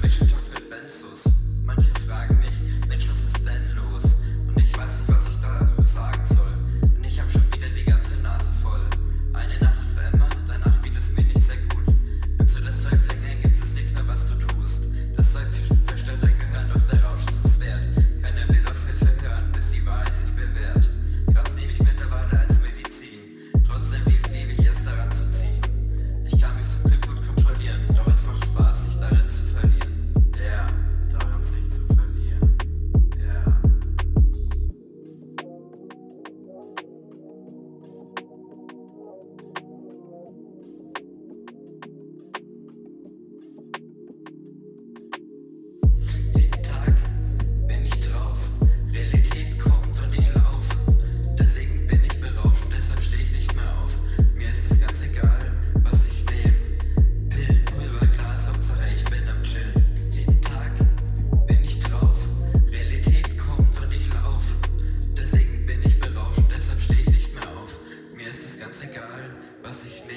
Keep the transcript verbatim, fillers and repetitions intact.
Fashion Talks mit Benzos. Manche fragen mich, Mensch, was ist denn los? Und ich weiß nicht, was ich darauf sagen soll. Und ich hab schon wieder die ganze Nase voll. Eine Nacht für immer, danach geht es mir nicht sehr gut. Nimmst du das Zeug länger, gibt es nichts mehr, was du tust. Das Zeug zerstört dein Gehirn, doch der Rausch ist es wert. Keiner will auf Hilfe hören, bis die Wahrheit sich bewährt. Gras nehme ich mittlerweile als Medizin. Trotzdem liebe ich es, daran zu ziehen. Ich kann mich zum Glück gut kontrollieren, doch es macht Spaß, sich darin zu verlieren. Ja, daran sich zu verlieren. Ja. Jeden Tag bin ich drauf, Realität kommt und ich lauf. Deswegen bin ich berauscht, deshalb steh ich nicht mehr auf. Mir ist es ganz egal, was ich nehm. Pillen, Pulver, Gras, Hauptsache ich bin am Chillen. Jeden Tag bin ich drauf, Realität kommt und ich lauf. Deswegen bin ich berauscht, deshalb steh ich nicht mehr auf. Mir ist es ganz egal, was ich nehm.